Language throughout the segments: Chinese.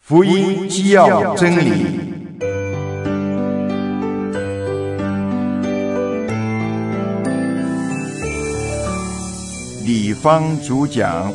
福音基要真理。李芳主讲。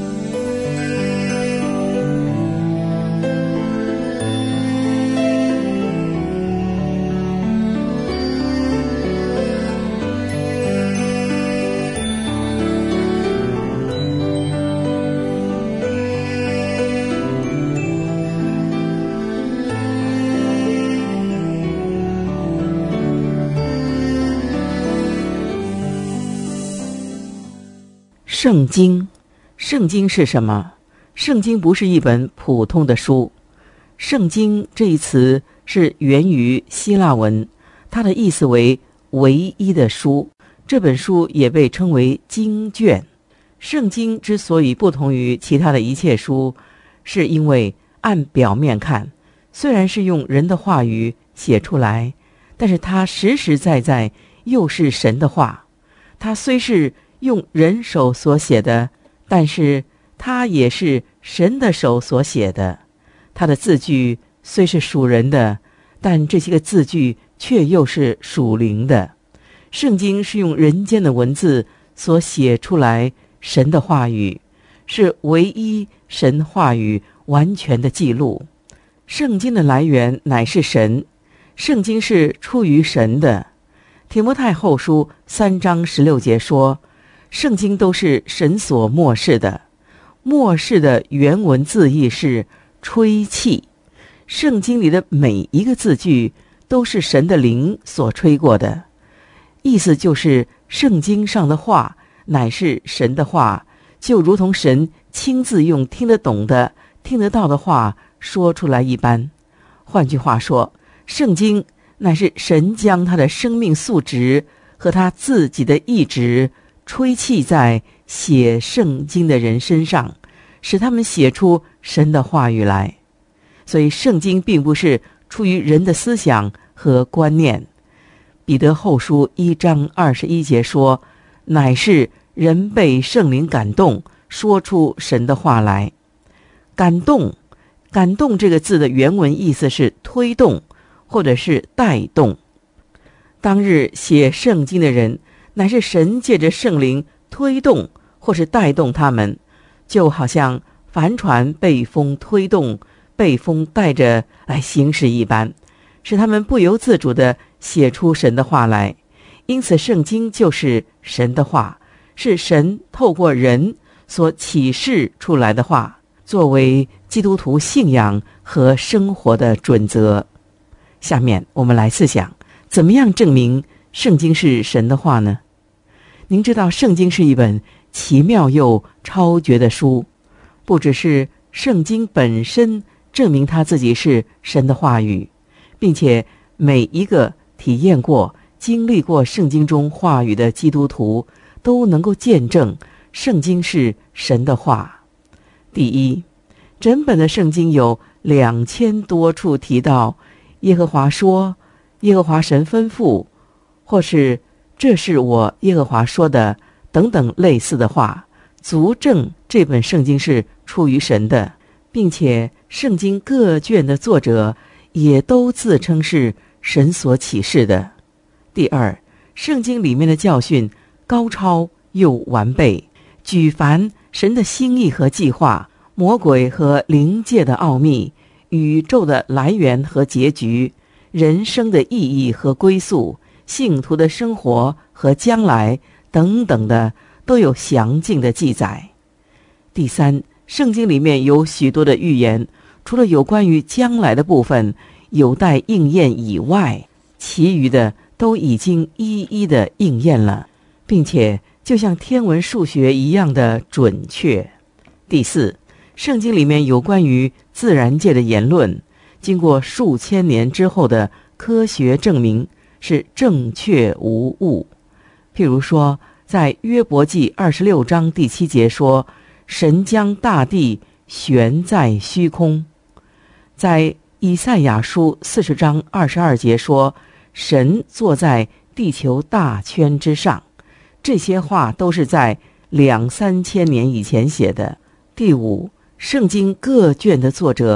圣经，圣经是什么？圣经不是一本普通的书。圣经这一词是源于希腊文，它的意思为唯一的书。这本书也被称为经卷。圣经之所以不同于其他的一切书，是因为按表面看，虽然是用人的话语写出来，但是它实实在在又是神的话。它虽是用人手所写的，但是它也是神的手所写的。它的字句虽是属人的，但这些个字句却又是属灵的。圣经是用人间的文字所写出来神的话语，是唯一神话语完全的记录。圣经的来源乃是神，圣经是出于神的。提摩太后书3章16节说，圣经都是神所默示的。默示的原文字义是吹气。圣经里的每一个字句都是神的灵所吹过的，意思就是圣经上的话乃是神的话，就如同神亲自用听得懂的、听得到的话说出来一般。换句话说，圣经乃是神将他的生命素质和他自己的意志吹气在写圣经的人身上，使他们写出神的话语来。所以圣经并不是出于人的思想和观念。彼得后书1章21节说，乃是人被圣灵感动，说出神的话来。感动这个字的原文意思是推动或者是带动。当日写圣经的人乃是神借着圣灵推动或是带动他们，就好像帆船被风推动、被风带着来行驶一般，使他们不由自主地写出神的话来。因此圣经就是神的话，是神透过人所启示出来的话，作为基督徒信仰和生活的准则。下面我们来思想，怎么样证明圣经是神的话呢？您知道圣经是一本奇妙又超绝的书，不只是圣经本身证明它自己是神的话语，并且每一个体验过、经历过圣经中话语的基督徒都能够见证圣经是神的话。第一，整本的圣经有2000多处提到耶和华说、耶和华神吩咐，或是这是我耶和华说的等等类似的话，足证这本圣经是出于神的，并且圣经各卷的作者也都自称是神所启示的。第二，圣经里面的教训高超又完备，举凡神的心意和计划、魔鬼和灵界的奥秘、宇宙的来源和结局、人生的意义和归宿、信徒的生活和将来等等的都有详尽的记载。第三，圣经里面有许多的预言，除了有关于将来的部分有待应验以外，其余的都已经一一的应验了，并且就像天文数学一样的准确。第四，圣经里面有关于自然界的言论，经过数千年之后的科学证明是正确无误。譬如说，在约伯记26章第7节说，神将大地悬在虚空。在以赛亚书40章22节说，神坐在地球大圈之上。这些话都是在2、3千年以前写的。第五，圣经各卷的作者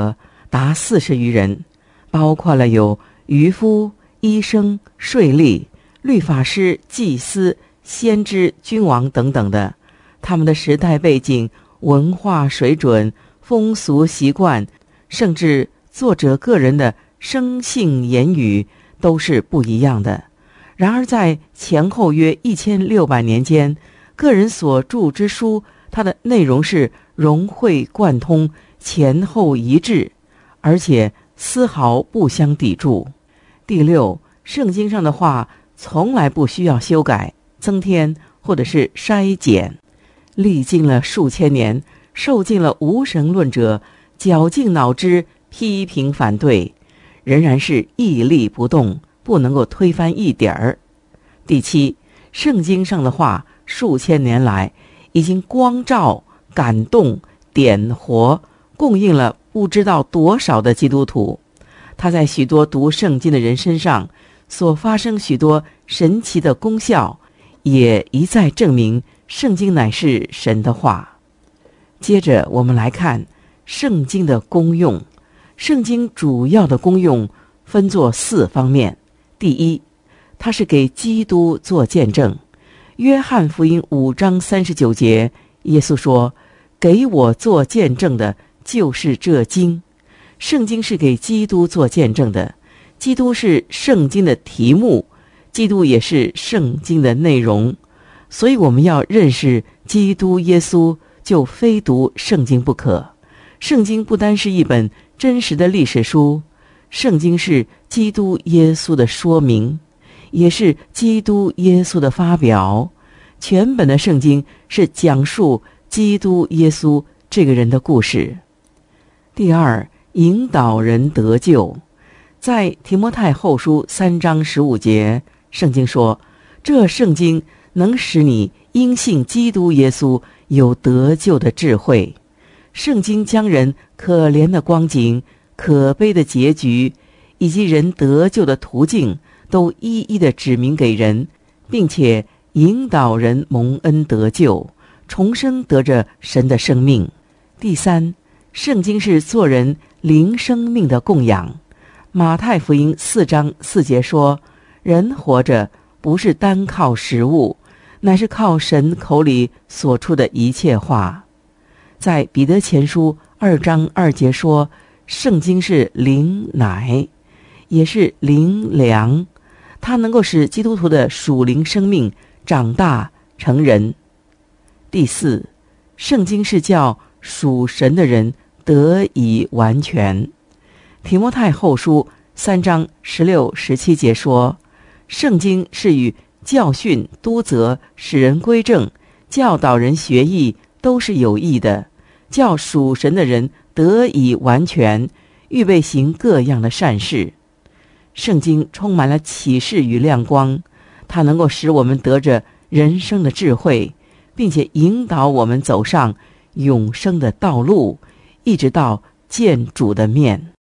达40余人，包括了有渔夫、医生、税吏、律法师、祭司、先知、君王等等的。他们的时代背景、文化水准、风俗习惯，甚至作者个人的生性言语都是不一样的。然而在前后约1600年间，个人所著之书，它的内容是融会贯通，前后一致，而且丝毫不相抵触。第六，圣经上的话从来不需要修改、增添或者是筛减，历经了数千年，受尽了无神论者绞尽脑汁批评反对，仍然是屹立不动，不能够推翻一点儿。第七，圣经上的话数千年来已经光照、感动、点活，供应了不知道多少的基督徒。他在许多读圣经的人身上所发生许多神奇的功效，也一再证明圣经乃是神的话。接着我们来看圣经的功用。圣经主要的功用分作4方面。第一，它是给基督做见证。约翰福音5章39节，耶稣说：给我做见证的就是这经。圣经是给基督做见证的，基督是圣经的题目，基督也是圣经的内容。所以我们要认识基督耶稣，就非读圣经不可。圣经不单是一本真实的历史书，圣经是基督耶稣的说明，也是基督耶稣的发表。全本的圣经是讲述基督耶稣这个人的故事。第二，引导人得救。在提摩太后书3章15节，圣经说：这圣经能使你因信基督耶稣有得救的智慧。圣经将人可怜的光景、可悲的结局以及人得救的途径都一一的指明给人，并且引导人蒙恩得救，重生得着神的生命。第三，圣经是做人灵生命的供养。马太福音4章4节说：人活着不是单靠食物，乃是靠神口里所出的一切话。在彼得前书2章2节说：圣经是灵奶，也是灵粮，它能够使基督徒的属灵生命长大成人。第四，圣经是叫属神的人得以完全。提摩太后书3章16、17节说：圣经是与教训、督责、使人归正、教导人学义都是有益的，叫属神的人得以完全，预备行各样的善事。圣经充满了启示与亮光，它能够使我们得着人生的智慧，并且引导我们走上永生的道路，一直到见主的面。